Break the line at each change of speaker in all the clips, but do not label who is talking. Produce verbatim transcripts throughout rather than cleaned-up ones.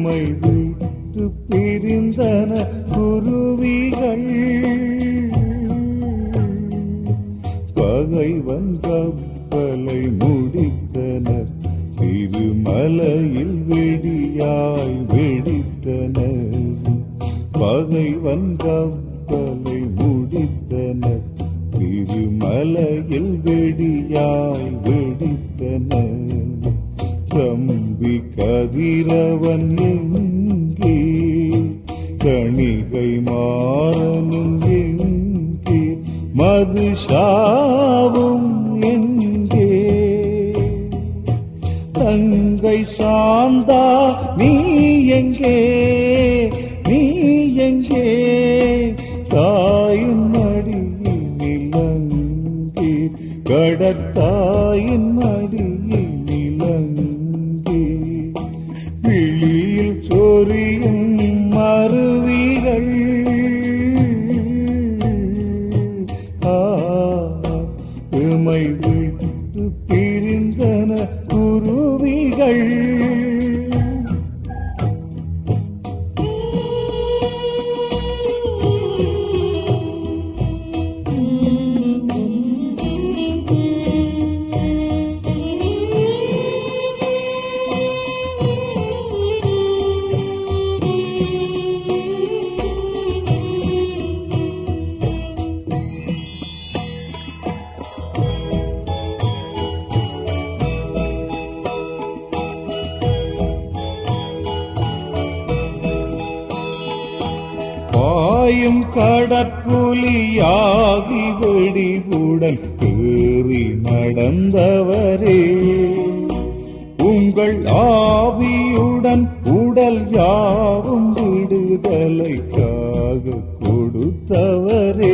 உம்மை விட்டு பிரிந்தன குருவிகள். பகைவன் கப்பலை முடித்தனர், திருமலையில் வெடியாய் வெடித்தனர். பகைவன் கப்பலை முடித்தனர், திருமலையில் வெடியாய் வெடித்தனர். தம்பி கதிரவன் எங்கே, கணிகை மாறனும் எங்கே, மதுஷாவும் எங்கே? தங்கை சாந்தா நீ எங்கே, நீ எங்கே? தாயின் மடியில் நிலங்கே, கடத்தாயின் மடியில் நிலங்கே. விழியில் சொரியும் மருவிகள், உம்மை விட்டு பிரிந்தன குருவிகள். பாயும் கடற்புலியாகி வெடிவுடன் ஏறி நடந்தவரே, உங்கள் ஆவியுடன் உடல் யாவும் விடுதலைக்காக கொடுத்தவரே.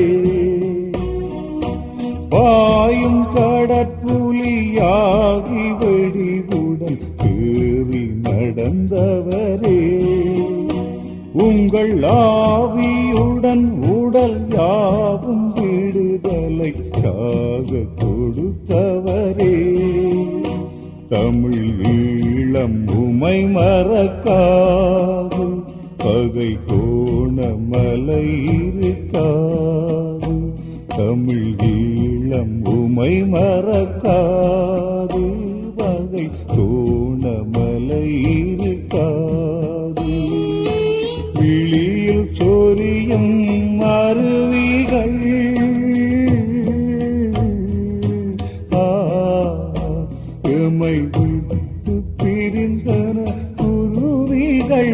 பாயும் கடற்புலியாகி வெடிவுடன் ஏறி நடந்தவரே, உங்கள் ஆவியுடன் உடல் யாவும் விடுதலைக்காக கொடுத்தவரே. தமிழ் ஈழம் உமை மறக்காது, பகை கோணமலை இருக்காது. தமிழ் ஈழம் உமை மறக்காது, பகை கோணமலை இருக்காது. விழியில் சொரியும் அருவிகள், எம்மை விட்டு பிரிந்தன குருவிகள்.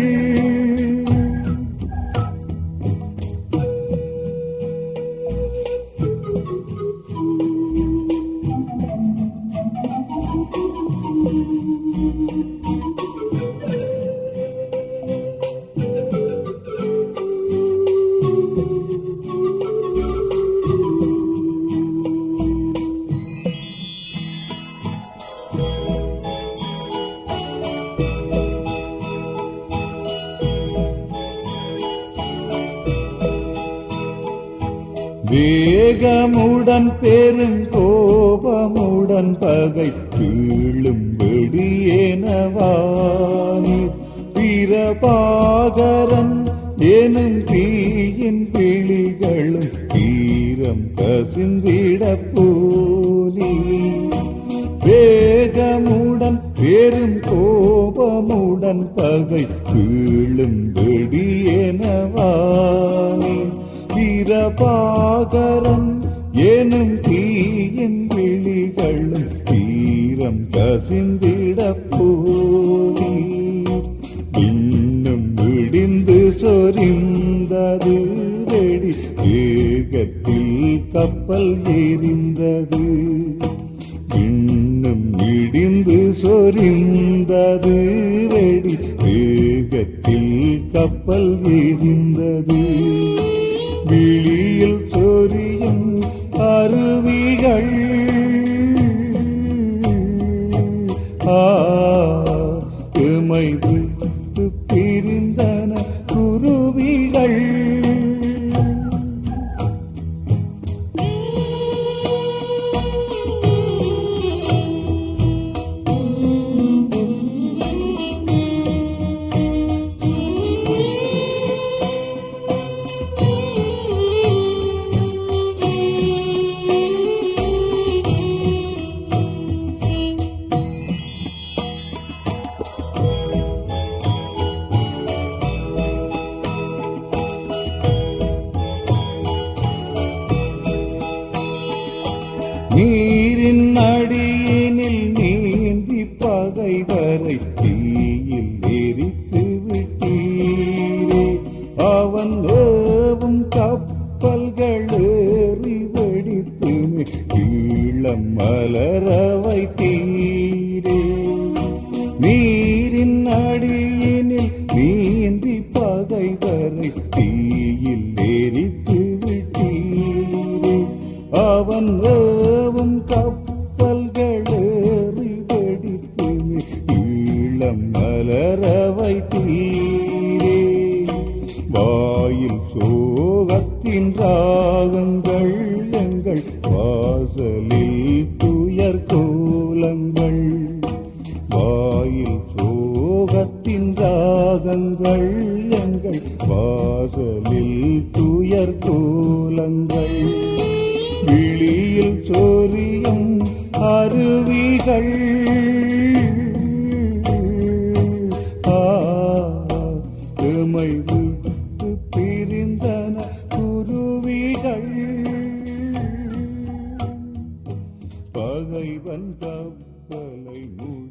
வேகமுடன் பெரும் கோபமுடன் பகை கீழும் வெடியேனவானி, பிரபாகரன் எனும் தீயின் பிழிகளும் ஈரம் கசிந்திட போலி. வேகமுடன் பெரும் கோபமுடன் பகை கீழும் வெடியேனவானி, பிரபாகரன் எனும் தீயின் விழிகளும் தீரம் கசிந்திட போலி. இன்னும் விடிந்து சொரிந்தது வெடி, வேகத்தில் கப்பல் எரிந்தது. இன்னும் இடிந்து சொரிந்தது வெடி, வேகத்தில் கப்பல் எரிந்தது. விழியில் சொரியும் அருவிகள், எம்மை விட்டு பிரிந்தன குருவிகள். பகைவரை தீயில் எரித்து விட்டீரே. அவன் ஏவும் கப்பல்கள் ஏறி வெடித்து ஈழம் மலர வைத்தீரே. நீரின் அடியினில் நீந்தி பகைவரை தீயில் எரித்து விட்டீரே. அவன் ஏவும் கப்பல்கள் ஏறி வெடித்து ஈழம் மலர வைத்தீரே. வாயில் சோகத்தின் ராகங்கள் எங்கள் வாசலில் துயர் கோலங்கள். வாயில் சோகத்தின் ராகங்கள் எங்கள் வாசலில் துயர் கோலங்கள். விழியில் சொரியும் அருவிகள் எமை விட்டு பிரிந்தன குருவிகள். பகைவன் கப்பலை